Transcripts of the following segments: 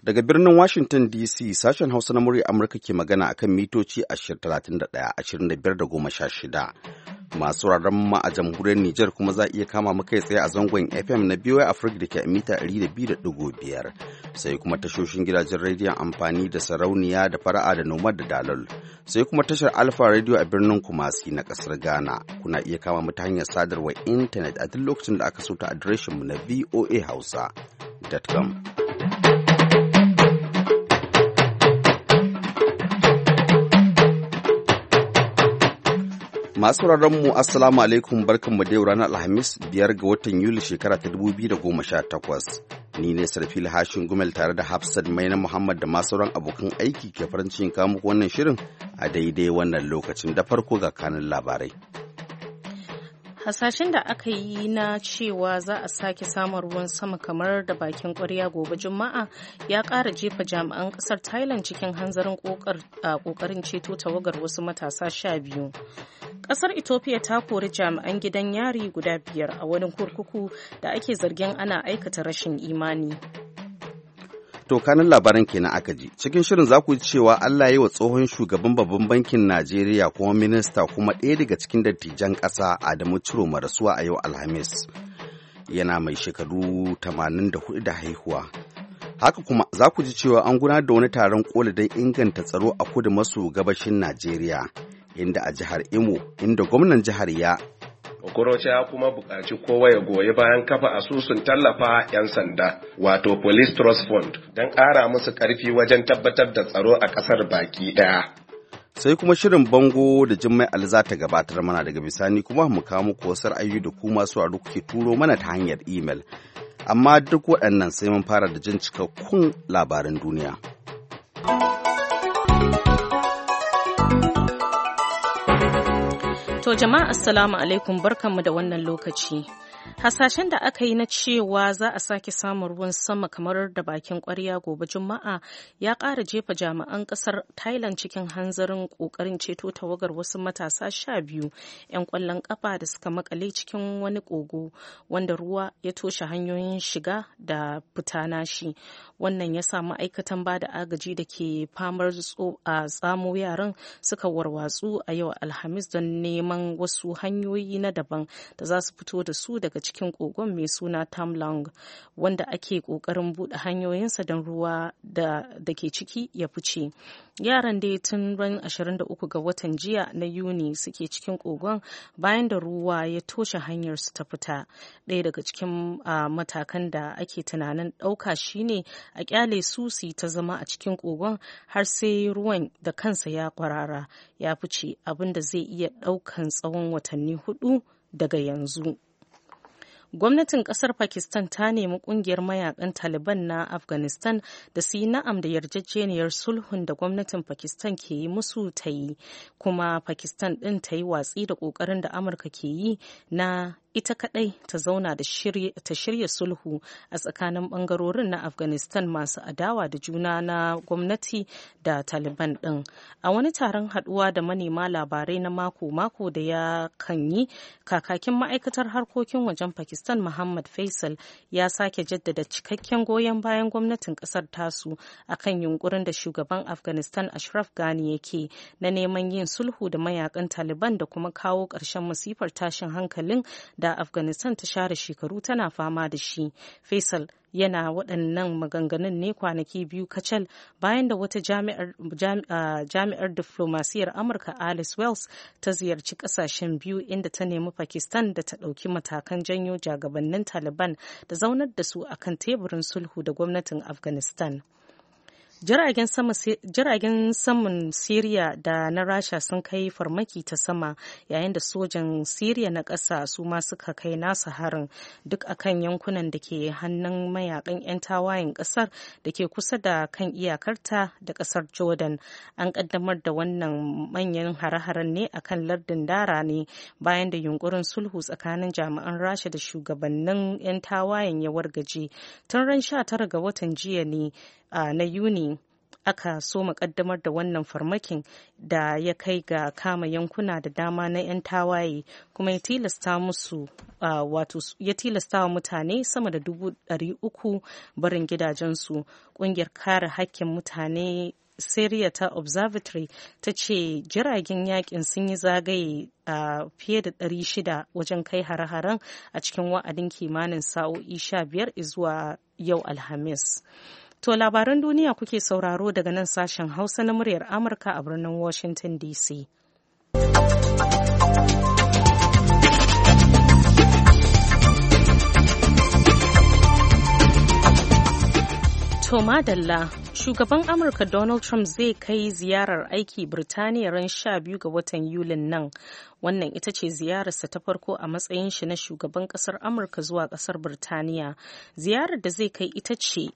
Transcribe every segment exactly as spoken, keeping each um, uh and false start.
Daga birnin Washington D C, sashen Hausa na murya Amurka ke magana akan mitoci talatin da ɗaya, ashirin da biyar da goma sha shida. Masu rarren ma a jamhuriyar Nijar kuma za a iya kama mu kai tsaye a zangon F M na B O A Africa da ke a mita ɗari da biyu da ɗigo biyar. Sai kuma tashoshin gidajen rediyon amfani da sarauniya da fara'a da nomad da dalol. Sai kuma tashar Alpha Radio a birnin Kumasi na ƙasar Ghana. Kuna iya kama mu ta hanyar sadarwar intanet a duk lokacin da aka so ta adireshinmu na v o a hausa dot com. Masu mu Assalamu alaikum barkanmu da yau ranar Alhamis biyar ga watan Yuli shekara ta dubu biyu da goma sha takwas. Ni ne Sarfil Hashin Gumel tare da Hafsat Maina Muhammad da masu sauran abokan aiki ke farin cikin kawo muku wannan shirin a daidai wannan lokacin da farko ga kanun labarai. Hasashen da aka yi na cewa za a sake samun ruwan sama kamar da bakin kwarya gobe Juma'a ya ƙara jefa jami'an ƙasar Thailand cikin hanzarin ƙoƙarin ceto tawagar wasu matasa sha biyu. Ƙasar Ethiopia ta kori jami'an gidan yari guda biyar a wani kurkuku da ake zargin ana aikata rashin imani. To kanin labaran kenan aka ji. Cikin shirin za ku ji cewa Allah yi wa tsohon shugaban babban bankin Najeriya kuma minista kuma ɗaya daga cikin dattijan ƙasa Adamu Ciroma rasuwa a yau Alhamis. Yana mai shekaru tamanin da hudu da haihuwa. Haka kuma za ku ji cewa an gudanar da wani taron ƙoli don inganta tsaro a kudu maso gabashin Najeriya, inda a jihar Imo, inda gwamnan jihar ya Okorocha ya kuma buƙaci kowa ya goyi bayan kafa asusun tallafa 'yan sanda, wato Police Trust Fund, don ƙara musu ƙarfi wajen tabbatar da tsaro a ƙasar baki ɗaya. Sai kuma shirin bango da Jummai Ali za ta gabatar mana daga bisani kuma mu kawo muku wasu ra'ayoyi da ku masu aro kuke turo mana ta hanyar imel. Amma duk waɗannan sai mun fara da jin cikakkun labaran duniya. To jama'a assalamu alaikum barkanmu da wannan lokaci. Hasashen da aka yi na cewa za a sake samun ruwan sama kamar da bakin kwarya gobe Juma'a ya ƙara jefa jami'an ƙasar Thailand cikin hanzarin ƙoƙarin ceto tawagar wasu matasa sha biyu 'yan ƙwallon ƙafa da suka makale cikin wani ƙogo wanda ruwa ya toshe hanyoyin shiga da fita nashi. Wannan ya sa ma'aikatan ba da agaji da ke famar a tsamo yaran suka warwatsu a yau Alhamis don neman wasu hanyoyi na daban da za su fito da su daga cikin kogon mai suna Tamlang, wanda ake kokarin buɗe hanyoyinsa don ruwa da ke ciki ya fice. Yaran dai tun ran ashirin da uku ga watan jiya na Yuni suke cikin kogon bayan da ruwa ya toshe hanyar su ta fita. Ɗaya daga cikin uh, matakan da ake tunanin ɗauka shine a kyale su su ta zama a cikin kogon har sai ruwan da kansa ya kwarara ya fice, abin da zai iya ɗaukan tsawon watanni hudu daga yanzu. Gwamnatin kasar Pakistan ta nemi kungiyar mayakan Taliban na Afghanistan da su yi na'am da yarjejeniyar sulhun da gwamnatin Pakistan ke yi musu ta yi, kuma Pakistan ɗin ta yi watsi da ƙoƙarin da Amurka ke yi na ita kadai ta zauna da ta shirya sulhu a tsakanin bangarorin na Afghanistan masu adawa da juna na gwamnati da Taliban din. A wani taron haduwa da manema labarai na mako-mako da ya kan yi, kakakin ma'aikatar harkokin wajen Pakistan Muhammad Faisal ya sake jaddada cikakken goyon bayan gwamnatin kasar tasu akan yunkurin da shugaban Afghanistan Ashraf Ghani yake na neman yin sulhu da mayakan Taliban da kuma kawo ƙarshen masifar tashin hankalin da da Afghanistan ta share shekaru tana fama da shi. Faisal yana waɗannan maganganun ne kwanaki biyu kacal bayan da wata jami'ar, jami'ar diflomasiyar Amurka Alice Wells ta ziyarci ƙasashen biyu inda ta nemi Pakistan da ta ɗauki matakan janyo jagabannin Taliban da zaunar da su akan teburin sulhu da gwamnatin Afghanistan. Jiragen saman Siriya da na Rasha sun kai farmaki ta sama yayin da sojan Siriya na ƙasa su ma suka kai nasa harin duk akan yankunan da ke hannun mayakan 'yan tawayen ƙasar da ke kusa da kan iyakarta da ƙasar Jordan. An ƙaddamar da wannan manyan hare-haren ne akan lardin Dara ne bayan da yunkurin sulhu tsakanin jami'an Rasha da shugabannin 'yan tawayen ya wargaje. Tun ran sha tara ga watan jiya ne Uh, na Yuni aka so kaddamar da wannan farmakin da ya kai ga kama yankuna da dama na 'yan tawaye kuma ya tilasta musu uh, wato ya tilasta wa mutane sama da dubu ɗari uku barin gidajensu. Ƙungiyar kare hakkin mutane Syria ta Observatory ta ce jiragen yakin sun yi zagaye a uh, fiye da ɗari shida wajen kai hare-haren a cikin wa'adin kimanin sa'o'i sha biyar zuwa yau Alhamis. To labaran duniya kuke sauraro daga nan sashen Hausa na muryar Amurka a birnin Washington D C. To madalla, shugaban Amurka Donald Trump zai kai ziyarar aiki Birtaniya ran sha biyu ga watan Yulin nan. Wannan ita ce ziyararsa ta farko a matsayin shi na shugaban kasar Amurka zuwa kasar Birtaniya. Ziyarar da zai kai ita ce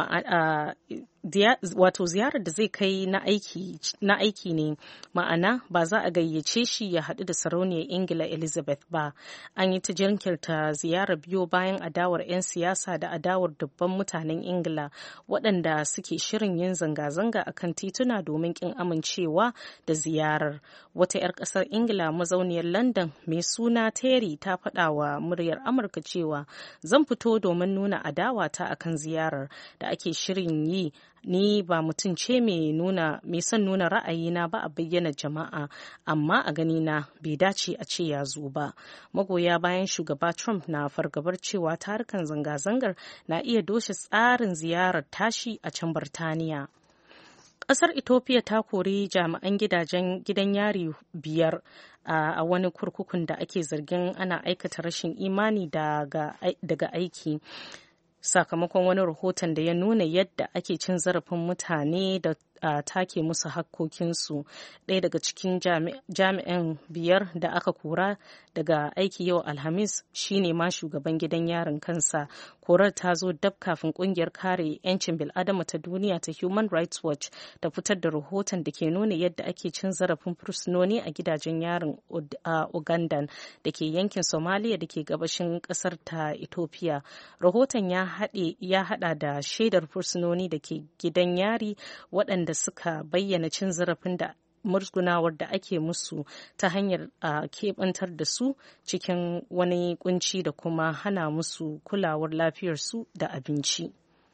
wato ziyarar da zai kai na aiki na aiki ne, ma'ana ba za a gayyace shi ya haɗu da sarauniyar Ingila Elizabeth ba. An yi ta jinkirta ziyarar biyo bayan adawar 'yan siyasa da adawar dubban mutanen Ingila waɗanda suke shirin yin zanga-zanga a kan tituna domin ƙin amincewa da ziyarar. Wata 'yar ƙasar Ingila mazauniyar London mai suna Terry ta faɗa wa muryar Amurka cewa zan fito domin nuna adawata akan ziyarar da ake shirin yi. Ni ba mutum ce mai nuna mai son nuna ra'ayina ba a bayyana jama'a, amma a ganina bai dace a ce ya zo ba. Magoya bayan shugaba Trump na fargabar cewa tarukan zanga-zangar na iya doshe tsarin ziyarar tashi a can Birtaniya. Ƙasar Ethiopia ta kori jami'an gidajen gidan yari biyar a wani kurkukun da ake zargin ana aikata rashin imani daga aiki. Sakamakon wani rahoton da ya nuna yadda ake cin zarafin mutane da uh, take musu hakkokinsu. Ɗaya daga cikin jami'an biyar da aka kora daga aiki yau Alhamis shine ma shugaban gidan yarin kansa. Korar ta zo dab kafin kungiyar kare 'yancin bil'adama ta duniya ta Human Rights Watch ta fitar da rahoton da ke nuna yadda ake cin zarafin fursunoni a gidajen yarin uh, Ugandan da ke yankin Somalia da ke gabashin kasar ta Ethiopia. Rahoton ya ya hada da shaidar fursunoni da ke gidan yari waɗanda suka bayyana cin zarafin da musgunawar da ake musu ta hanyar a keɓantar da su cikin wani kunci da kuma hana musu kulawar lafiyarsu da abinci.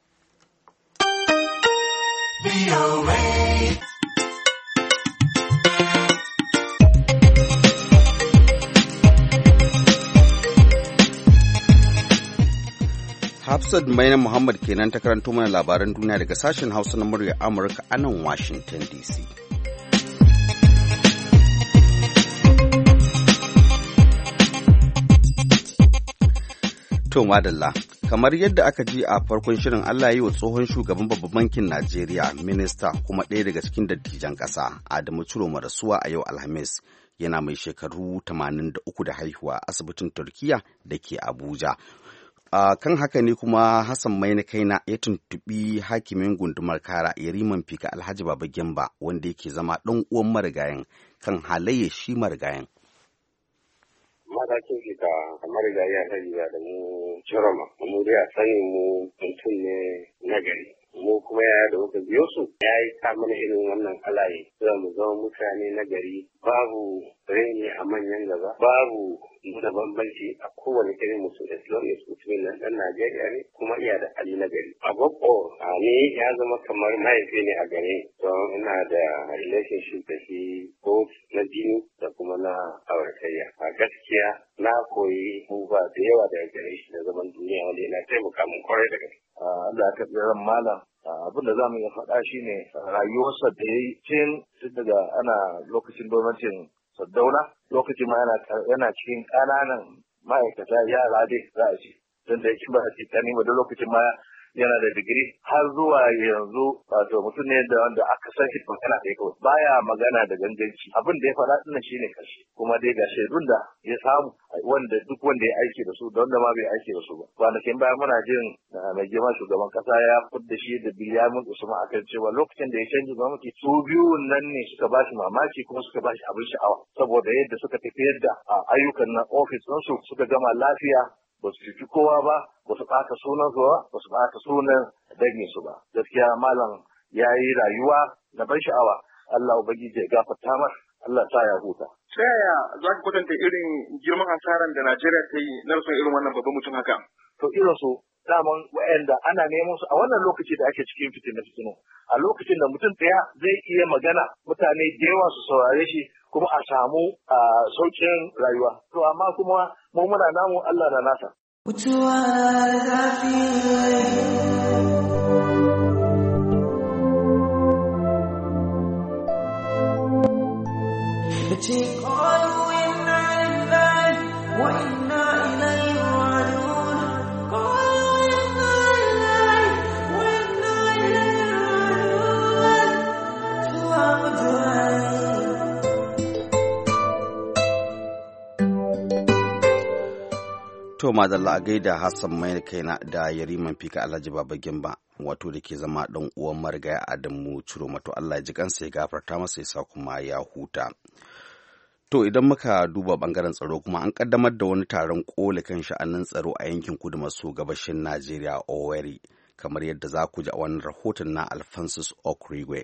Hafsat Maina Muhammad kenan ta karanto mana labaran duniya daga sashen Hausa na murya Amurka a nan Washington D C. To madalla, kamar yadda aka ji a farkon shirin Allah yi wa tsohon shugaban babban bankin Najeriya, minista kuma ɗaya daga cikin dattijan ƙasa, Adamu Ciroma rasuwa a yau Alhamis. Yana mai shekaru tamanin da uku da haihuwa a asibitin Turkiya da ke Abuja. Uh, kan haka ne kuma Hassan Maina Kaina ya tuntuɓi hakimin gundumar Kara Yariman Fika Alhaji Baba Gemba wanda yake zama ɗan uwan marigayen kan halayya shi marigayen. Matakin fika kamar da ya sani da mu Ciroma, mu dai a sani mu mutum ne nagari. Mu kuma yaya da muka biyo su ya yi ta mana irin wannan halaye za mu zama mutane na gari, babu raini a manyan gaba, babu nuna bambanci a kowane irin mutum da Islamic mutumin nan dan Najeriya ne kuma iya da hali na gari. A gwakko a ne ya zama kamar mahaifi ne a gare don ina da relationship da shi both na jini da kuma na auratayya. A gaskiya na koyi abubuwa da yawa daga gare shi na zaman duniya wanda yana taimaka mun kwarai da gaske. Allah ya karɓi ran malam. Abin da za mu iya faɗa shi ne rayuwarsa da ya yi tun daga ana lokacin gwamnatin Saddauna, lokacin ma yana cikin ƙananan ma'aikata yara dai za a ce, don da ya ba a cikani ba da lokacin ma yana da digiri har zuwa yanzu wato mutum ne da wanda aka san shi magana da kawai baya magana da ganganci abin da ya faɗa dinnan shine karshe kuma dai ga shaidun da ya samu wanda duk wanda ya aiki da su da wanda ma bai aiki da su ba kwanakin baya muna jin mai girma shugaban kasa ya fudda shi da Bilyamin Usman akan cewa lokacin da ya canji gwamnati su biyu nan ne suka ba shi mamaki kuma suka ba shi abin sha'awa saboda yadda suka tafiyar da ayyukan na ofis ɗinsu suka gama lafiya ba su cuci kowa ba ba su ɓata sunan su ba ba su ɓata sunan dangin su ba gaskiya malam ya yi rayuwa na ban sha'awa. Allah ubangiji ya gafarta mar, Allah sa ya huta. Ta yaya za ka kwatanta irin girman hasaran da Najeriya ta yi na rasuwar irin wannan babban mutum haka? To irin su daman wa'anda ana neman su a wannan lokaci da ake cikin fitina fitino. A lokacin da mutum ɗaya zai iya magana mutane da yawa su saurare shi kuma a samu sauƙin rayuwa. To amma kuma mu muna namu Allah na nasa. قالوا إنا لله وإنا إليه راجعون قالوا إنا لله وإنا إليه راجعون To madalla a gaida Hassan mai kaina da Yariman Fika Alhaji Baba Gimba wato da ke zama ɗan uwan marigaya Adamu Ciroma, to Allah ya ji kansa ya gafarta masa ya sa kuma ya huta. To idan muka duba bangaren tsaro kuma an kaddamar da wani taron koli kan sha'anin tsaro a yankin kudu maso gabashin Najeriya Owerri, kamar yadda za ku ji a wannan rahoton na Alphonsus Okrigwe.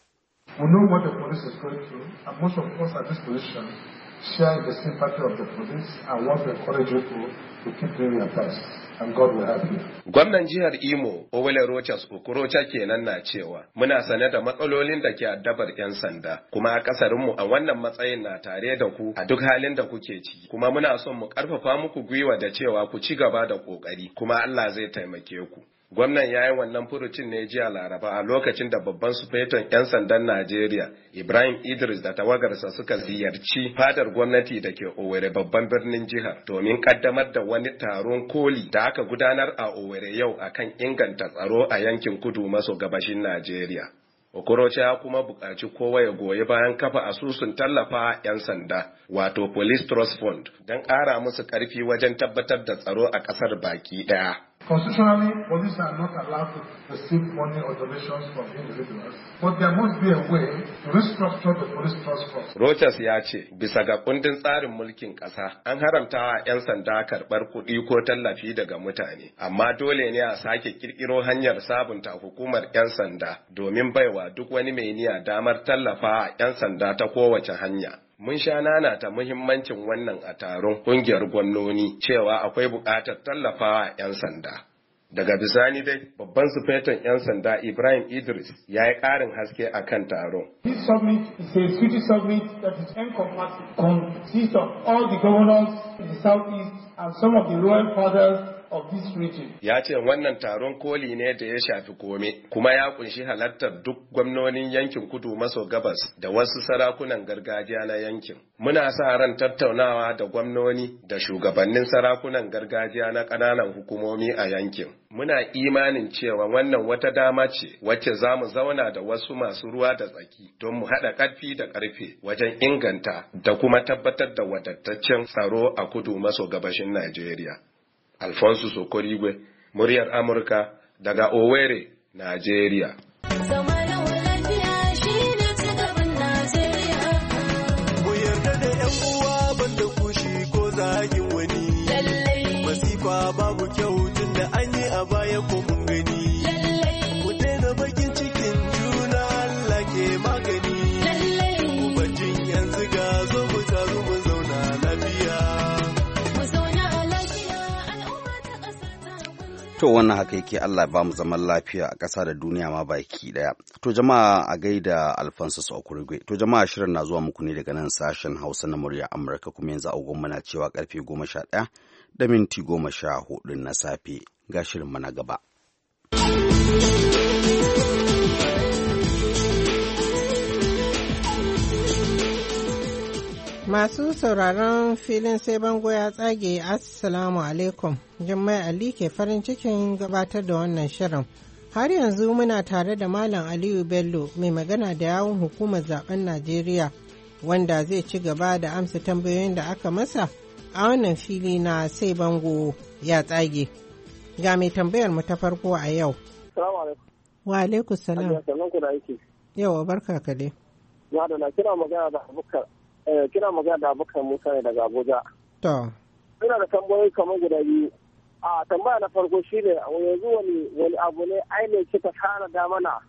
We know what the police is going through, and most of us at this position share the sympathy of the police and want to encourage you to, to keep doing your best. And God will help you. Gwamnan jihar Imo, Owele Rochas Okorocha kenan na cewa muna sane da matsalolin da ke addabar 'yan sanda, kuma a kasarinmu a wannan matsayin na tare da ku a duk halin da kuke ciki, kuma muna son mu karfafa muku gwiwa da cewa ku ci gaba da kokari, kuma Allah zai taimake ku. Gwamnan ya yi wannan furucin ne jiya Laraba a lokacin da babban sufeton 'yan sandan Najeriya Ibrahim Idris da tawagarsa suka ziyarci fadar gwamnati da ke Owerri babban birnin jihar domin kaddamar da wani taron koli da aka gudanar a Owerri yau akan inganta tsaro a yankin kudu maso gabashin Najeriya. Okorocha ya kuma buƙaci kowa ya goyi bayan kafa asusun tallafa 'yan sanda wato Police Trust Fund don ƙara musu ƙarfi wajen tabbatar da tsaro a ƙasar baki ɗaya. Constitutionally, police are not allowed to receive money or donations from individuals, but there must be a way to restructure the police trust fund. Rochas ya ce, bisa ga kundin tsarin mulkin ƙasa, an haramta wa 'yan sanda karɓar kuɗi ko tallafi daga mutane, amma dole ne a sake ƙirƙiro hanyar sabunta hukumar 'yan sanda domin baiwa duk wani mai niyya damar tallafa 'yan sanda ta kowace hanya. Mun sha nanata muhimmancin wannan a taron ƙungiyar gwamnoni cewa akwai buƙatar tallafawa 'yan sanda. Daga bisani dai, babban sufeton 'yan sanda Ibrahim Idris ya yi ƙarin haske a kan taron. This summit is a city summit that is encompassing, consists of all the governors in the southeast and some of the royal fathers of this region. Ya ce wannan taron koli ne da ya shafi kome, kuma ya kunshi halartar duk gwamnonin yankin kudu maso gabas da wasu sarakunan gargajiya na yankin. Muna sa ran tattaunawa da gwamnoni da shugabannin sarakunan gargajiya na ƙananan hukumomi a yankin. Muna imanin cewa wannan wata dama ce wacce za mu zauna da wasu masu ruwa da tsaki don mu haɗa ƙarfi da ƙarfe wajen inganta da kuma tabbatar da wadataccen tsaro a kudu maso gabashin Najeriya. Alfonso Sokorigwe, muryar Amurka daga Owerri, Najeriya. Ku yarda da 'yan uwa banda kushi ko zagin wani. Masifa babu kyau tun da an yi a baya ko mun gani. Ku daina bakin cikin juna Allah ke magani. Ku bacin yanzu ga zo mu taru mu zauna lafiya. To wannan haka yake, Allah ba mu zaman lafiya a ƙasa da duniya ma baki ɗaya. To jama'a a gaida Alphonsus Okurigwe. To jama'a shirin na zuwa muku ne daga nan sashen Hausa na murya Amurka, kuma yanzu agogon muna cewa karfe goma sha ɗaya da minti goma sha hudu na safe. Ga shirin mana gaba. Masu sauraron filin sai bango ya tsage, Assalamu alaikum. Jummai Ali ke farin cikin gabatar da wannan shirin. Har yanzu muna tare da Malam Aliyu Bello mai magana da yawun hukumar zaben Najeriya, wanda zai ci gaba da amsa tambayoyin da aka masa a wannan fili na sai bango ya tsage. Ga mai tambayar mu ta farko a yau. Wa alaikum salam. Yawa barka ka dai. Ya da na kira magana da Abubakar kina magana da Abubakar Musa ne daga Abuja. To. Ina da tambayoyi kamar guda biyu. A tambaya na farko shine yanzu wani wani abu ne ainihin kika tana da mana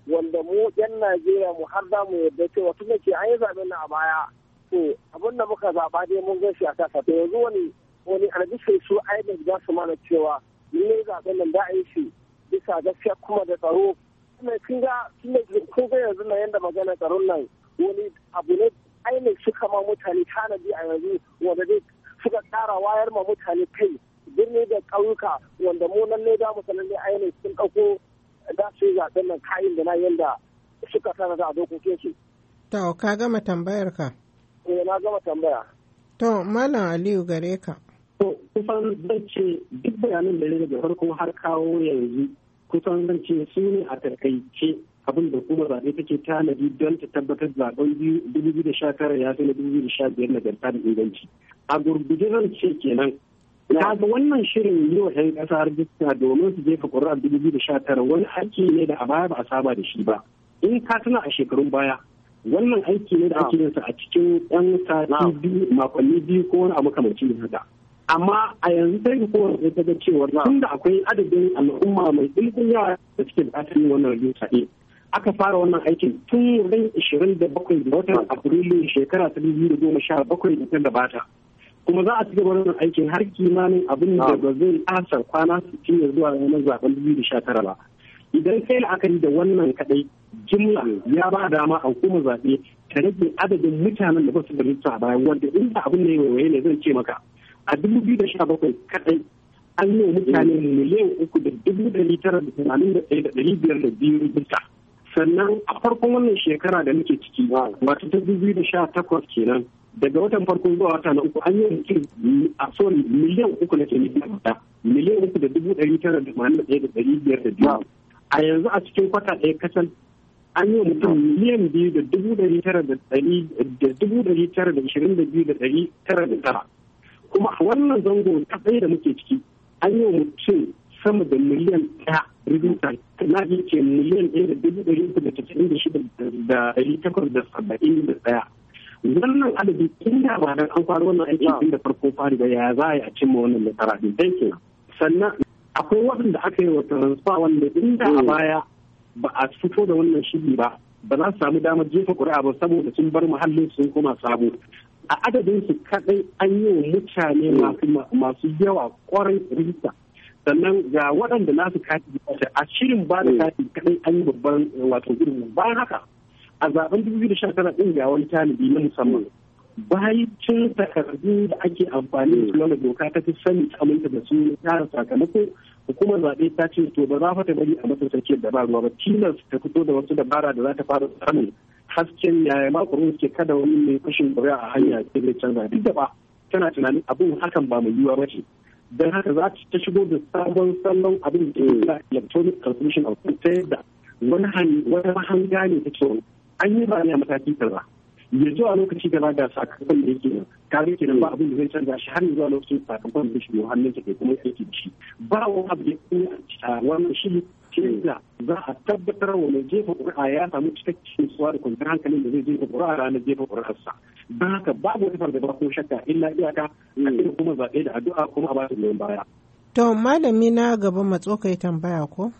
wanda mu yan Najeriya mu har za mu yarda cewa tun da ke an yi zaɓen nan a baya to abin da muka zaɓa dai mun gan shi a kasa to yanzu wani wani albishir su ainihin za su mana cewa ne zaɓen nan da a yi shi bisa gaskiya kuma da tsaro kuma kun ga kun ga yanzu na yanda magana tsaron nan wani abu ne ainihin suka ma mutane tanadi a yanzu wanda dai suka ƙara wayar ma mutane kai birni da ƙauyuka wanda mu nan ne da mu sanar da ainihin sun ɗauko da su yi zaɓen nan kayan da na yanda suka tana da dokokin su. To ka gama tambayar ka? Eh na gama tambaya. To Malam Aliyu gare ka. To kusan zan ce duk bayanan da ne daga farko har kawo yanzu kusan zan ce su ne a takaice abin da kuma zaɓe take tanadi don ta tabbatar zaɓen dubu biyu da sha tara ya fi na dubu biyu da sha biyar na ganta da inganci. A gurguje zan ce kenan. Kaga wannan shirin yi wa 'yan ƙasa rajista domin su jefa ƙuri'ar dubu biyu da sha tara wani aiki ne da a baya ba a saba da shi ba. In ka tuna a shekarun baya wannan aiki ne da ake yin sa a cikin 'yan sati biyu makonni biyu ko wani abu makamancin haka. Amma a yanzu sai hukumar sai ta ga cewa tun da akwai adadin al'umma mai ɗimbin yawa da suke buƙatar yin wannan rajista ɗin. Aka fara wannan aikin tun ran ashirin da bakwai ga watan Afrilu shekara ta dubu biyu da goma sha bakwai da ta gabata. Kuma za a ci gaba da aikin har kimanin abin da ba zai asar kwana sittin ya zuwa ranar zaben dubu da sha tara ba. Idan kai la'akari da wannan kadai jimla ya ba dama a hukumar zaɓe ta rage adadin mutanen da ba su da rista a bayan wanda inda abin da ya waiwaye ne zan ce maka a dubu biyu da sha bakwai kadai an yi wa mutane miliyan uku da dubu ɗari tara da tamanin da ɗaya da ɗari biyar da biyu rista. Sannan a farkon wannan shekara da muke ciki wato ta dubu biyu da sha takwas kenan daga watan farko zuwa wata na uku an yi mutum a sorry miliyan uku na kenan da miliyan uku da dubu ɗari tara da tamanin da ɗaya da ɗari biyar da biyu a yanzu a cikin kwata ɗaya kasan an yi mutum miliyan biyu da dubu ɗari tara da ɗari da dubu ɗari tara da ishirin da biyu da ɗari tara da tara kuma a wannan zango ta ɗaya da muke ciki an yi mutum sama da miliyan ɗaya rubuta na ji ce miliyan ɗaya da dubu ɗari uku da casa'in da shida da ɗari takwas da saba'in da ɗaya. Wannan adadi inda ba dan an fara wannan aikin tun da farko fari ba ya za a cimma wannan nasara din dai kenan. Sannan akwai waɗanda aka yi wa transfer wanda inda a baya ba a fito da wannan shiri ba ba za su samu damar jefa ƙuri'a ba saboda sun bar muhallin sun koma sabo. A adadin su kaɗai an yi wa mutane masu yawa ƙwarai rijista. Sannan ga waɗanda nasu kati a shirin ba da kati kaɗai an yi babban wato irin bayan haka a zaben dubu biyu da sha tara ɗin ga wani tanadi na musamman bayan cin takardu da ake amfani da wani doka ta fi sani ta aminta da su tara sakamako hukumar zaɓe ta ce to ba za ta bari a mata tsakiyar da ba ruwa ba tilas ta fito da wasu dabara da za ta fara samun hasken yaya makurin suke kada wani mai fashin ƙuri'a a hanya ta zai canza duk da ba tana tunanin abin hakan ba mai yiwuwa ba ce. Don haka za ta shigo da sabon salon abin da ke electronic transmission of ta yadda wani wata mahanga ne ta ce an yi ba ne a mataki kaza ya zuwa lokaci gaba da sakamakon da yake nan kare ke nan ba abin da zai canza shi har zuwa lokacin sakamakon da shi hannun sa ke kuma yake da shi ba wani abu da ya wannan shi ce da za a tabbatar wa mai jefa ƙuri'a ya samu cikakken suwa da kwanciyar hankalin da zai jefa ƙuri'a ranar jefa ƙuri'arsa don haka babu wani fargaba ko shakka illa iyaka a cikin kuma zaɓe da addu'a kuma a ba su goyon baya. To malami na gaban matso kai tambaya ko?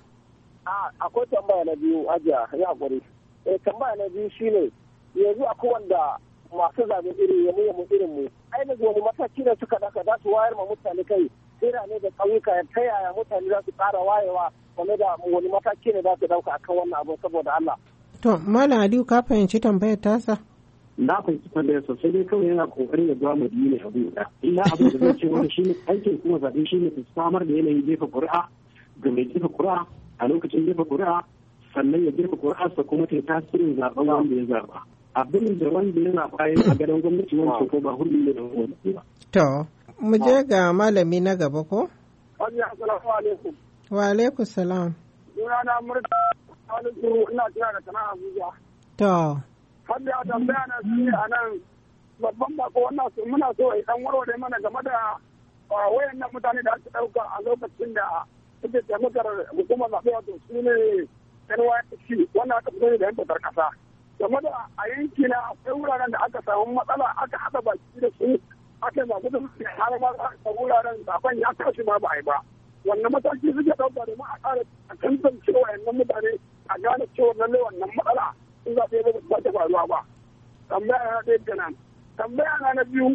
Akwai tambaya na biyu ajiya ya haƙuri. Eh tambaya na biyu shine yanzu akwai wanda masu zaɓen iri ya mu irin mu ainihin wani mataki da suka daka za su wayar ma mutane kai birane da ƙauyuka ta yaya mutane za su ƙara wayewa game da wani mataki ne za su dauka akan wannan abu saboda Allah. To Malam Aliyu ka fahimci tambayar tasa? Na fahimci tambayar sosai dai kawai yana kokarin ya zuwa madina ne abu da illa abin da zai ce wani shine aikin kuma zaɓe shine su samar da yanayin jefa ƙuri'a ga mai jefa ƙuri'a a lokacin jefa ƙuri'a sannan ya jefa ƙuri'arsa kuma ta tasirin zaɓen wanda ya zaɓa. Abin da wanda ya zaɓa a gadon gwamnati wanda ko ba hulɗi ne da wani ba. To mu je ga malami na gaba ko? Assalamu alaikum. Wa alaikum salam. Sunana Murtala wani turu ina kira da sana'a Abuja. To. Hadda a tambaya na shi a nan babban bako wannan su muna so a dan warware mana game da wayannan mutane da aka ɗauka a lokacin da suke taimakar hukumar zaɓe wato su ne N Y S C wannan aka fito da yan fitar ƙasa. Game da a yanki na akwai wuraren da aka samu matsala aka haɗa baki da su aka zaɓi da su har ma a wuraren zaɓen ya kashi ma ba a yi ba. Wannan mataki suke ɗauka domin a ƙara a tantance wayannan mutane a gane cewa lallai wannan matsala in zaɓe ba ta faruwa ba. Tambaya na ɗaya kenan. Tambaya na na biyu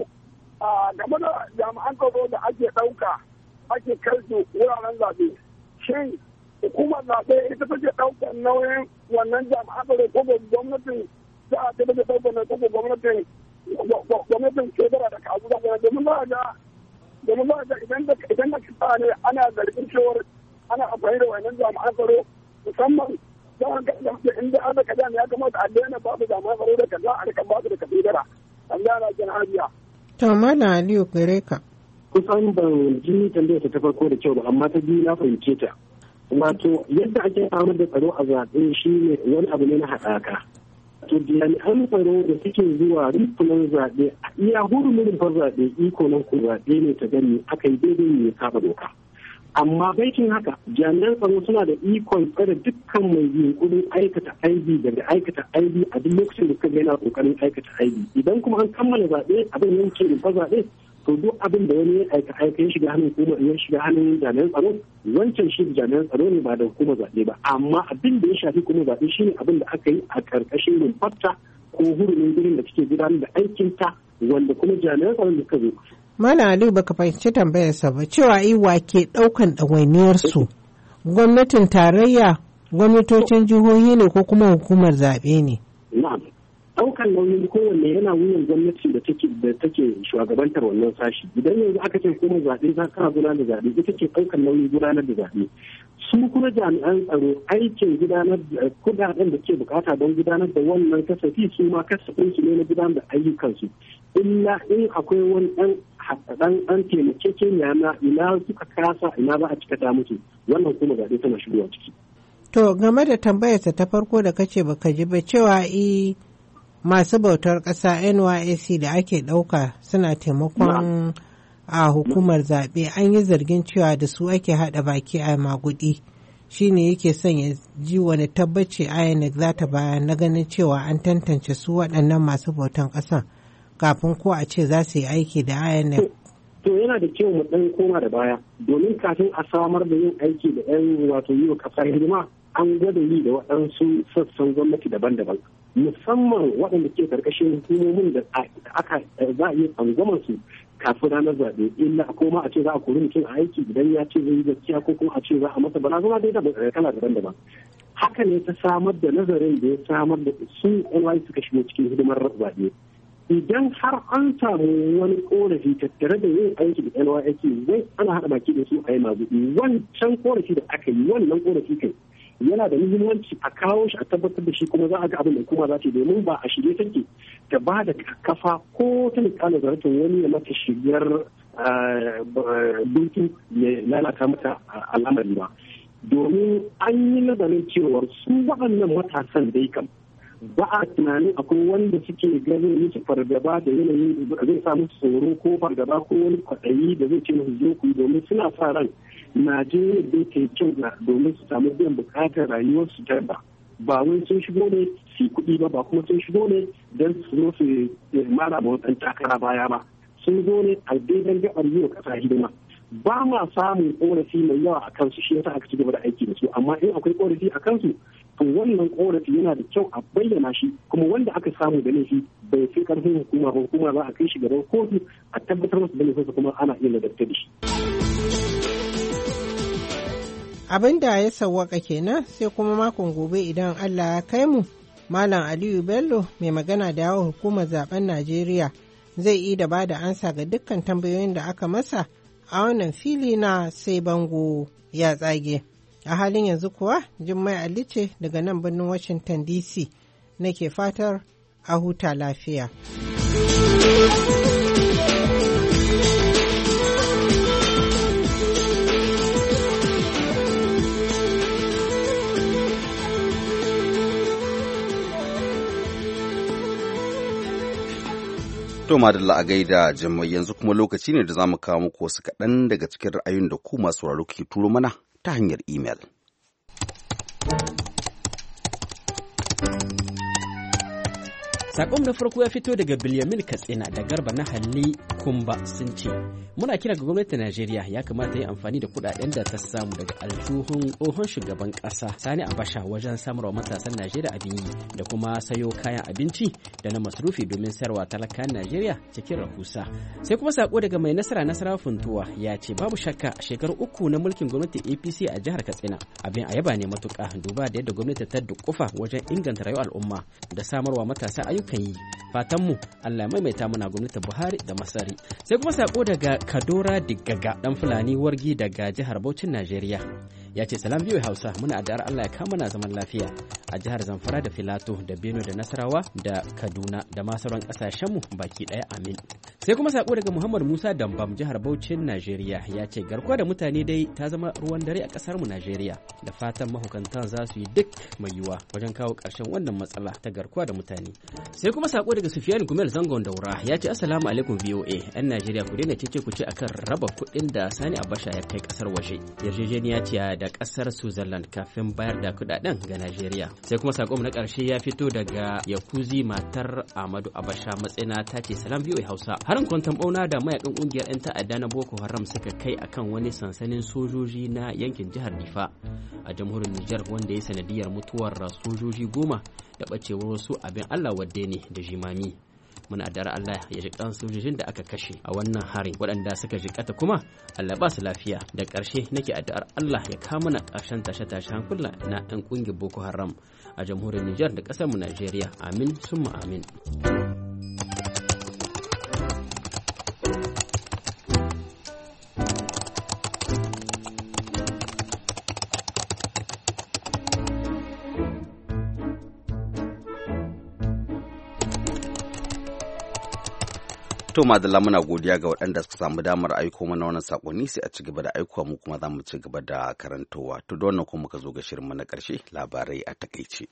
game da jami'an tsaro da ake ɗauka ake kai su wuraren zaɓe. Shin hukumar zaɓe ita take ɗaukar nauyin wannan jami'an tsaro ko gwamnatin za a ta take ɗaukar nauyin ko gwamnatin gwamnatin federa da kasu da gwamnati domin za a ga domin za a ga idan da idan da kisa ne ana zargin cewar ana amfani da wannan jami'an tsaro musamman don ga da inda aka kaza ne ya kamata a daina babu jami'an tsaro da kaza a rika babu da federa an gana jin hajiya. To Malam Aliyu gare ka. Kusan ban ji tambayar ta farko da kyau ba amma ta biyu na fahimce ta. Wato yadda ake samar da tsaro a zaɓe shi ne wani abu ne na haɗaka. To jami'an tsaro da suke zuwa rukunan zaɓe a iya hurumin rumfar zaɓe iko nan ku zaɓe ne ta gani aka yi daidai ne saba doka. Amma baikin haka jami'an tsaro suna da ikon tsare dukkan mai yunkurin aikata aibi daga aikata aibi a duk lokacin da suka ga yana kokarin aikata aibi. Idan kuma an kammala zaɓe abin yanke rumfar zaɓe to duk abin da wani ya aika aika ya shiga hannun hukumar ya shiga hannun jami'an tsaro wancan shi da jami'an tsaro ne ba da hukumar zaɓe ba amma abin da ya shafi kuma zaɓe shi ne abin da aka yi a ƙarƙashin rumfarta ko hurumin gurin da suke gudanar da aikinta wanda kuma jami'an tsaron da suka zo. Malam Aliyu baka fahimci tambayarsa ba cewa iwa ke ɗaukan ɗawainiyarsu gwamnatin tarayya gwamnatocin jihohi ne ko kuma hukumar zaɓe ne. Na'am. Ɗaukar nauyin kowanne yana wuyan gwamnati da take da take shugabantar wannan sashi idan yanzu aka ce kuma zaɓe za ka gudanar da zaɓe ita ce ɗaukar nauyin gudanar da zaɓe su kuma jami'an tsaro aikin gudanar da kudaden da ke bukata don gudanar da wannan kasafi su ma kasafin su ne na gudanar da ayyukansu illa in akwai wani ɗan dan an taimakekeniya na ina suka kasa ina za a cika ta musu wannan kuma zaɓe tana shigowa ciki. To game da tambayarsa ta farko da kace baka ji ba cewa i masu bautar ƙasa N Y S C da ake ɗauka suna taimakon a hukumar zaɓe an yi zargin cewa da su ake haɗa baki a magudi shi ne yake son ya ji wani tabbaci I N E C za ta bayar na ganin cewa an tantance su waɗannan masu bautan ƙasa kafin ko a ce za su yi aiki da I N E C. To yana da kyau mu ɗan koma da baya domin kafin a samar da yin aiki da 'yan wato yi wa ƙasa hidima an gwada yi da waɗansu sassan gwamnati daban-daban. Musamman waɗanda ke karkashin hukumomin da aka za a iya tsangwamar su kafin ranar zaɓe illa ko ma a ce za a kori mutum a aiki idan ya ce zai yi gaskiya ko kuma a ce za a masa barazana dai da kala daban-daban haka ne ta samar da nazarin da ya samar da su N Y suka shigo cikin hidimar zaɓe idan har an samu wani korafi tattare da yin aiki da N Y ake zai ana haɗa baki da su a yi maguɗi wancan korafi da aka yi wannan korafi kai yana da muhimmanci a kawo shi a tabbatar da shi kuma za a ga abin da kuma za ta domin ba a shirye take ta ba da kafa ko ta nikala zarafin wani ya mata shigar dutu ya lalata mata al'amari ba domin an yi nazarin cewar su waɗannan matasan dai kam ba a tunanin akwai wanda suke ganin musu fargaba da yanayin zai samu tsoro ko fargaba ko wani kwaɗayi da zai ce musu zo ku domin suna sa ran Najeriya da ke kyau domin su samu biyan bukatar rayuwarsu ta ba ba wai sun shigo ne su kuɗi ba ba kuma sun shigo ne don su zo su mara ma wadan takara baya ba sun zo ne a daidan gabar yi wa ƙasa hidima ba ma samun korafi mai yawa a kansu shi yasa aka ci gaba da aiki da su amma in akwai korafi a kansu to wannan korafi yana da kyau a bayyana shi kuma wanda aka samu da laifi bai fi karfin hukuma ba hukuma za a kai shi gaban kotu a tabbatar masa da laifinsa kuma ana iya ladabta da shi. Abin da ya sawwaka kenan sai kuma makon gobe idan Allah ya kai mu Malam Aliyu Bello mai magana da yawon hukumar zaben Najeriya zai yi da bada ansa ga dukkan tambayoyin da aka masa a wannan fili na sai bango ya tsage. A halin yanzu kuwa Jummai Ali ce daga nan birnin Washington D C nake fatar a huta lafiya. To madalla a gaida Jummai yanzu kuma lokaci ne da za mu kawo muku wasu kaɗan daga cikin ra'ayoyin da ku masu sauraro ke turo mana ta hanyar imel. Sakon na farko ya fito daga Bilyamin Katsina da Garba na Halli Kumba sun ce, muna kira ga gwamnatin Najeriya ya kamata yi amfani da kudaden da ta samu daga aljuhun tsohon shugaban kasa Sani Abacha wajen samarwa matasan Najeriya abin yi da kuma sayo kayan abinci da na masrufi domin sayarwa talakan Najeriya cikin rahusa. Sai kuma sako daga mai nasara nasara funtuwa ya ce babu shakka shekaru uku na mulkin gwamnatin A P C a jihar Katsina abin a yaba ne matuƙa duba da yadda gwamnati ta dukufa wajen inganta rayuwar al'umma da samarwa matasa ayyukan yi. Fatanmu Allah maimaita muna gwamnatin Buhari da Masari. Sai kuma sako daga Kadora Diggaga dan Fulani Wargi daga jihar Bauchin Najeriya. Ya ce salam biyu Hausa muna addu'ar Allah ya kama na zaman lafiya a jihar Zamfara da Filato da Benue da Nasarawa da Kaduna da ma sauran kasashenmu baki daya amin. Sai kuma sako daga Muhammad Musa Dambam jihar Bauchin Najeriya ya ce garkuwa da mutane dai ta zama ruwan dare a kasar mu Najeriya da fatan mahukuntan za su yi duk mai yiwuwa wajen kawo ƙarshen wannan matsala ta garkuwa da mutane. Sai kuma sako daga Sufyan Gumel Zangon Daura ya ce assalamu alaikum V O A yan Najeriya ku daina cece ku ce akan raba kuɗin da Sani Abacha ya kai kasar waje. Yarjejeniya ce da kasar Switzerland kafin bayar da kudaden ga Najeriya. Sai kuma sakon na karshe ya fito daga Yakuzi matar Ahmadu Abacha matsina ta ce salam biyu Hausa. Harin kwantan bauna da mayakan kungiyar 'yan ta'adda na Boko Haram suka kai akan wani sansanin sojoji na yankin jihar Difa a jamhuriyar Nijar wanda ya sanadiyar mutuwar sojoji goma da bacewar wasu abin Allah wadde ne da jimami. Muna addu'ar Allah ya ji kan sojojin da aka kashe a wannan harin waɗanda suka jikata kuma Allah ba su lafiya. Da ƙarshe nake addu'ar Allah ya kawo mana ƙarshen tashe-tashe hankula na ɗan ƙungiyar Boko Haram a jamhuriyar Nijar da ƙasar mu Najeriya. Amin summa amin. To madalla muna godiya ga waɗanda suka samu damar aiko mana wannan sakonni sai a ci gaba da aikowa mu kuma za mu ci gaba da karantowa. To da wannan kuma muka zo ga shirinmu na ƙarshe labarai a takaice.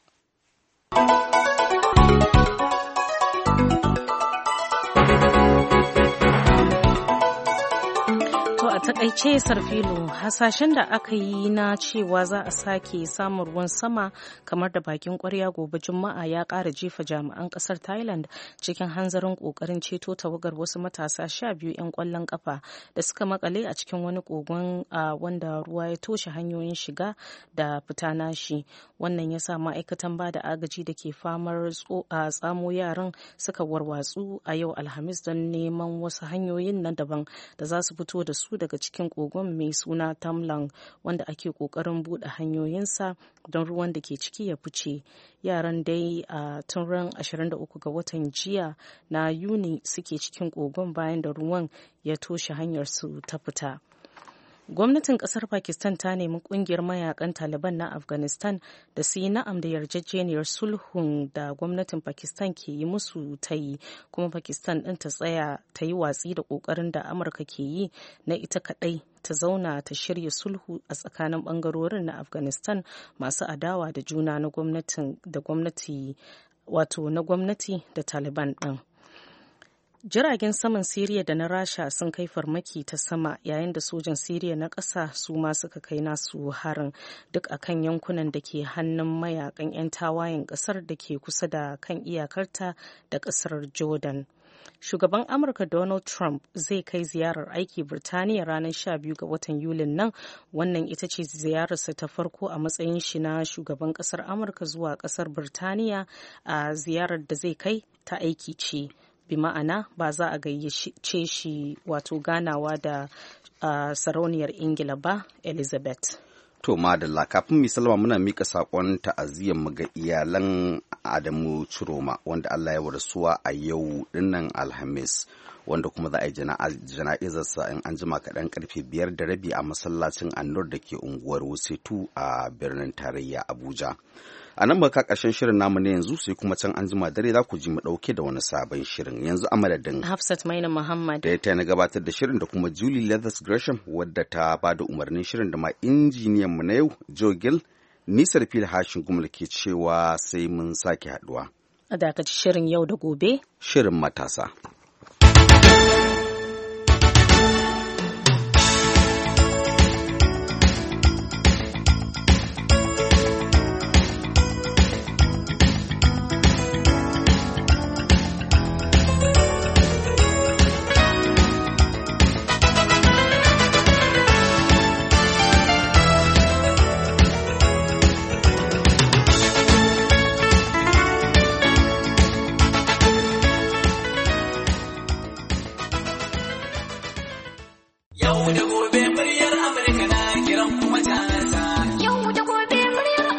A takaice Sarfilo, hasashen da aka yi na cewa za a sake samun ruwan sama kamar da bakin kwarya gobe Juma'a ya ƙara jefa jami'an ƙasar Thailand cikin hanzarin ƙoƙarin ceto tawagar wasu matasa sha biyu 'yan ƙwallon ƙafa da suka makale a cikin wani kogon wanda ruwa ya toshe hanyoyin shiga da fita nashi. Wannan ya sa ma'aikatan ba da agaji da ke famar tsamo yaran suka warwatsu a yau Alhamis don neman wasu hanyoyin na daban da za su fito da su daga cikin kogon mai suna Tamlang wanda ake kokarin bude hanyoyinsa don ruwan da ke ciki ya fice. Yaran dai a tun ran ashirin da uku ga watan jiya na Yuni suke cikin kogon bayan da ruwan ya toshe hanyar su ta fita. Gwamnatin kasar Pakistan ta nemi kungiyar mayakan Taliban na Afghanistan da su yi na'am da yarjejeniyar sulhun da gwamnatin Pakistan ke yi musu ta yi, kuma Pakistan ɗin ta tsaya ta yi watsi da ƙoƙarin da Amurka ke yi na ita kaɗai ta zauna ta shirya sulhu a tsakanin ɓangarorin na Afghanistan masu adawa da juna na gwamnatin da gwamnati wato na gwamnati da Taliban ɗin. Jiragen saman Siriya da na Rasha sun kai farmaki ta sama yayin da sojan Siriya na ƙasa su ma suka kai nasu harin duk a kan yankunan da ke hannun mayakan 'yan tawayen ƙasar da ke kusa da kan iyakarta da ƙasar Jordan. Shugaban Amurka Donald Trump zai kai ziyarar aiki Birtaniya ranar sha biyu ga watan Yulin nan. Wannan ita ce ziyararsa ta farko a matsayin shi na shugaban ƙasar Amurka zuwa ƙasar Birtaniya, a ziyarar da zai kai ta aiki ce. Bi ma'ana ba za a gayyace shi wato ganawa da uh, sarauniyar Ingila ba Elizabeth. To madalla kafin mu salama muna mika sakon ta'aziyyar mu ga iyalan Adamu Ciroma wanda Allah ya warsuwa a yau dinnan Alhamis, wanda kuma za a yi jana'izarsa in an jima kaɗan karfe biyar da rabi a masallacin Annur da ke unguwar Wusetu a birnin tarayya Abuja. A nan baka ƙarshen shirin namu ne yanzu, sai kuma can an jima dare za ku ji mu ɗauke da wani sabon shirin. Yanzu a madadin Hafsat Maina Muhammad da ya ta na gabatar da shirin da kuma Julie Leathers Gresham wadda ta ba da umarnin shirin da ma injiniyan mu na yau Joe Gill, nisar fil hashin gumal ke cewa sai mun sake haɗuwa. A dakaci shirin yau da gobe. Shirin matasa.